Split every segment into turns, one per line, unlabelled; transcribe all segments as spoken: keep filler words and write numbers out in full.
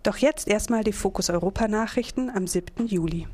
Doch jetzt erstmal die Fokus Europa-Nachrichten am siebten Juli.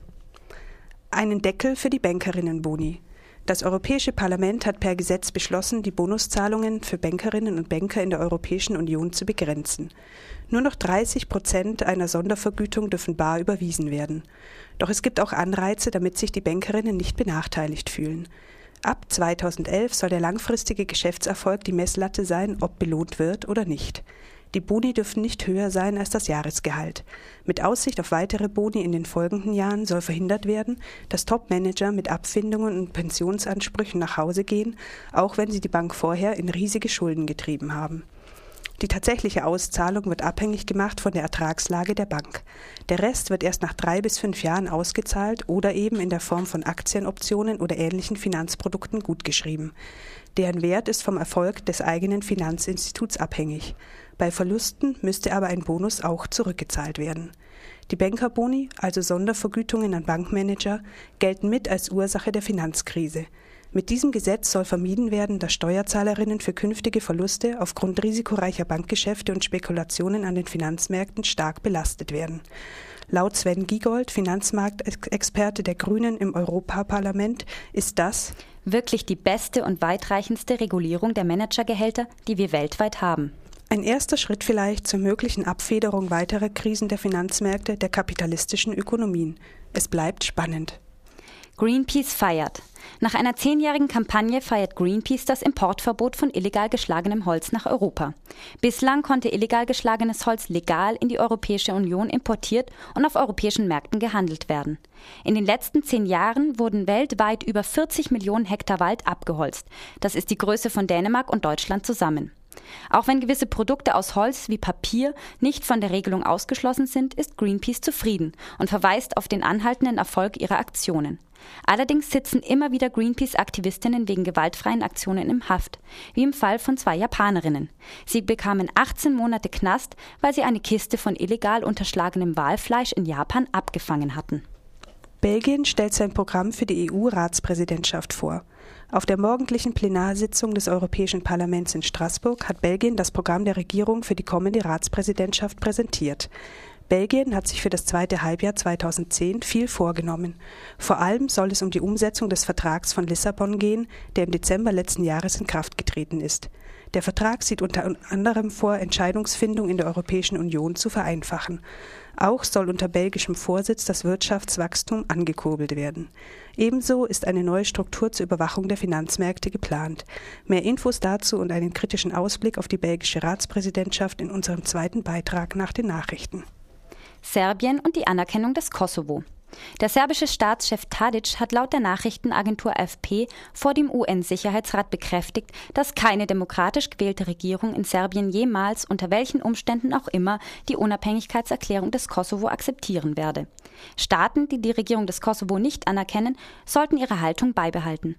Einen Deckel für die Bankerinnenboni. Das Europäische Parlament hat per Gesetz beschlossen, die Bonuszahlungen für Bankerinnen und Banker in der Europäischen Union zu begrenzen. Nur noch dreißig Prozent einer Sondervergütung dürfen bar überwiesen werden. Doch es gibt auch Anreize, damit sich die Bankerinnen nicht benachteiligt fühlen. Ab zweitausendelf soll der langfristige Geschäftserfolg die Messlatte sein, ob belohnt wird oder nicht. Die Boni dürfen nicht höher sein als das Jahresgehalt. Mit Aussicht auf weitere Boni in den folgenden Jahren soll verhindert werden, dass Top-Manager mit Abfindungen und Pensionsansprüchen nach Hause gehen, auch wenn sie die Bank vorher in riesige Schulden getrieben haben. Die tatsächliche Auszahlung wird abhängig gemacht von der Ertragslage der Bank. Der Rest wird erst nach drei bis fünf Jahren ausgezahlt oder eben in der Form von Aktienoptionen oder ähnlichen Finanzprodukten gutgeschrieben. Deren Wert ist vom Erfolg des eigenen Finanzinstituts abhängig. Bei Verlusten müsste aber ein Bonus auch zurückgezahlt werden. Die Bankerboni, also Sondervergütungen an Bankmanager, gelten mit als Ursache der Finanzkrise. Mit diesem Gesetz soll vermieden werden, dass Steuerzahlerinnen für künftige Verluste aufgrund risikoreicher Bankgeschäfte und Spekulationen an den Finanzmärkten stark belastet werden. Laut Sven Giegold, Finanzmarktexperte der Grünen im Europaparlament, ist das
wirklich die beste und weitreichendste Regulierung der Managergehälter, die wir weltweit haben.
Ein erster Schritt vielleicht zur möglichen Abfederung weiterer Krisen der Finanzmärkte der kapitalistischen Ökonomien. Es bleibt spannend.
Greenpeace feiert. Nach einer zehnjährigen Kampagne feiert Greenpeace das Importverbot von illegal geschlagenem Holz nach Europa. Bislang konnte illegal geschlagenes Holz legal in die Europäische Union importiert und auf europäischen Märkten gehandelt werden. In den letzten zehn Jahren wurden weltweit über vierzig Millionen Hektar Wald abgeholzt. Das ist die Größe von Dänemark und Deutschland zusammen. Auch wenn gewisse Produkte aus Holz wie Papier nicht von der Regelung ausgeschlossen sind, ist Greenpeace zufrieden und verweist auf den anhaltenden Erfolg ihrer Aktionen. Allerdings sitzen immer wieder Greenpeace-Aktivistinnen wegen gewaltfreien Aktionen im Haft, wie im Fall von zwei Japanerinnen. Sie bekamen achtzehn Monate Knast, weil sie eine Kiste von illegal unterschlagenem Walfleisch in Japan abgefangen hatten.
Belgien stellt sein Programm für die E U-Ratspräsidentschaft vor. Auf der morgendlichen Plenarsitzung des Europäischen Parlaments in Straßburg hat Belgien das Programm der Regierung für die kommende Ratspräsidentschaft präsentiert. Belgien hat sich für das zweite Halbjahr zweitausendzehn viel vorgenommen. Vor allem soll es um die Umsetzung des Vertrags von Lissabon gehen, der im Dezember letzten Jahres in Kraft getreten ist. Der Vertrag sieht unter anderem vor, Entscheidungsfindung in der Europäischen Union zu vereinfachen. Auch soll unter belgischem Vorsitz das Wirtschaftswachstum angekurbelt werden. Ebenso ist eine neue Struktur zur Überwachung der Finanzmärkte geplant. Mehr Infos dazu und einen kritischen Ausblick auf die belgische Ratspräsidentschaft in unserem zweiten Beitrag nach den Nachrichten.
Serbien und die Anerkennung des Kosovo. Der serbische Staatschef Tadić hat laut der Nachrichtenagentur A F P vor dem U N-Sicherheitsrat bekräftigt, dass keine demokratisch gewählte Regierung in Serbien jemals, unter welchen Umständen auch immer, die Unabhängigkeitserklärung des Kosovo akzeptieren werde. Staaten, die die Regierung des Kosovo nicht anerkennen, sollten ihre Haltung beibehalten.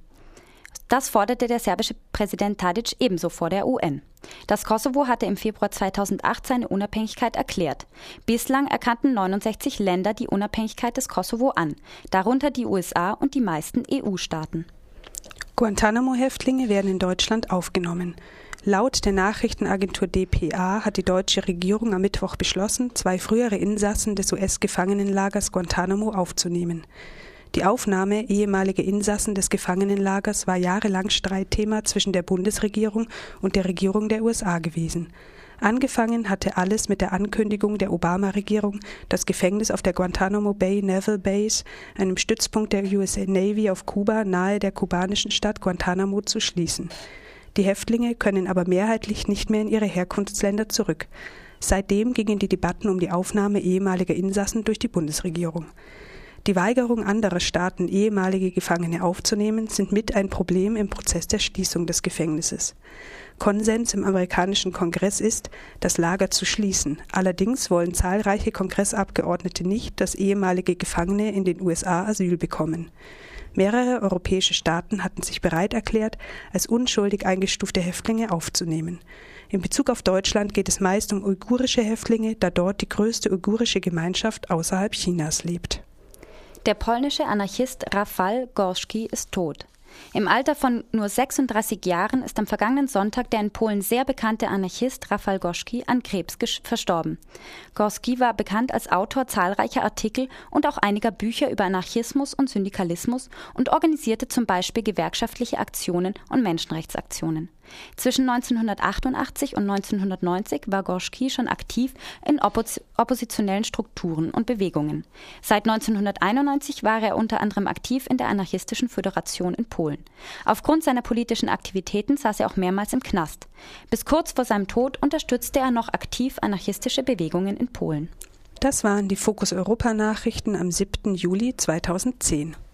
Das forderte der serbische Präsident Tadić ebenso vor der U N. Das Kosovo hatte im Februar zweitausendacht seine Unabhängigkeit erklärt. Bislang erkannten neunundsechzig Länder die Unabhängigkeit des Kosovo an, darunter die U S A und die meisten E U-Staaten.
Guantanamo-Häftlinge werden in Deutschland aufgenommen. Laut der Nachrichtenagentur D P A hat die deutsche Regierung am Mittwoch beschlossen, zwei frühere Insassen des U S-Gefangenenlagers Guantanamo aufzunehmen. Die Aufnahme ehemaliger Insassen des Gefangenenlagers war jahrelang Streitthema zwischen der Bundesregierung und der Regierung der U S A gewesen. Angefangen hatte alles mit der Ankündigung der Obama-Regierung, das Gefängnis auf der Guantanamo Bay Naval Base, einem Stützpunkt der U S Navy auf Kuba, nahe der kubanischen Stadt Guantanamo, zu schließen. Die Häftlinge können aber mehrheitlich nicht mehr in ihre Herkunftsländer zurück. Seitdem gingen die Debatten um die Aufnahme ehemaliger Insassen durch die Bundesregierung. Die Weigerung anderer Staaten, ehemalige Gefangene aufzunehmen, sind mit ein Problem im Prozess der Schließung des Gefängnisses. Konsens im amerikanischen Kongress ist, das Lager zu schließen. Allerdings wollen zahlreiche Kongressabgeordnete nicht, dass ehemalige Gefangene in den U S A Asyl bekommen. Mehrere europäische Staaten hatten sich bereit erklärt, als unschuldig eingestufte Häftlinge aufzunehmen. In Bezug auf Deutschland geht es meist um uigurische Häftlinge, da dort die größte uigurische Gemeinschaft außerhalb Chinas lebt.
Der polnische Anarchist Rafał Gorski ist tot. Im Alter von nur sechsunddreißig Jahren ist am vergangenen Sonntag der in Polen sehr bekannte Anarchist Rafał Gorzki an Krebs verstorben. Gorzki war bekannt als Autor zahlreicher Artikel und auch einiger Bücher über Anarchismus und Syndikalismus und organisierte zum Beispiel gewerkschaftliche Aktionen und Menschenrechtsaktionen. Zwischen neunzehnhundertachtundachtzig und neunzehnhundertneunzig war Gorzki schon aktiv in oppos- oppositionellen Strukturen und Bewegungen. Seit neunzehnhunderteinundneunzig war er unter anderem aktiv in der Anarchistischen Föderation in Polen. Aufgrund seiner politischen Aktivitäten saß er auch mehrmals im Knast. Bis kurz vor seinem Tod unterstützte er noch aktiv anarchistische Bewegungen in Polen.
Das waren die Fokus Europa Nachrichten am siebten Juli zweitausendzehn.